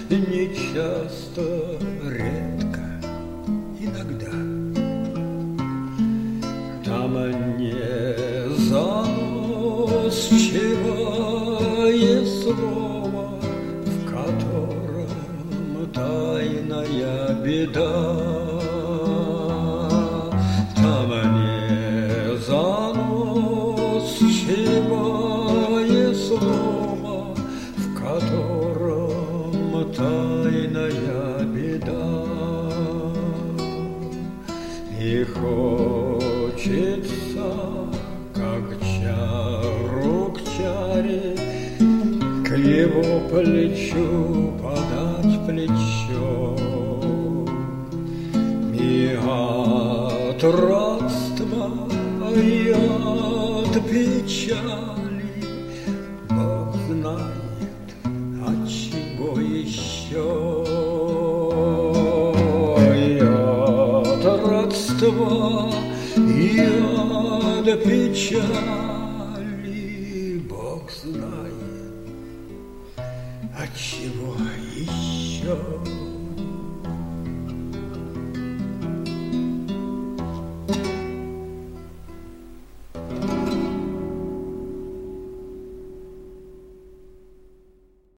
нечасто, редко, иногда. Там не заносчивое слово, в котором тайная беда. Там не заносчивое слово, в котором тайная беда. И хочется, как чару к чаре, к его плечу подать плечо. И от родства, и от печали Бог знает, от чего еще. И от родства, и от печали Бог знает, от чего еще.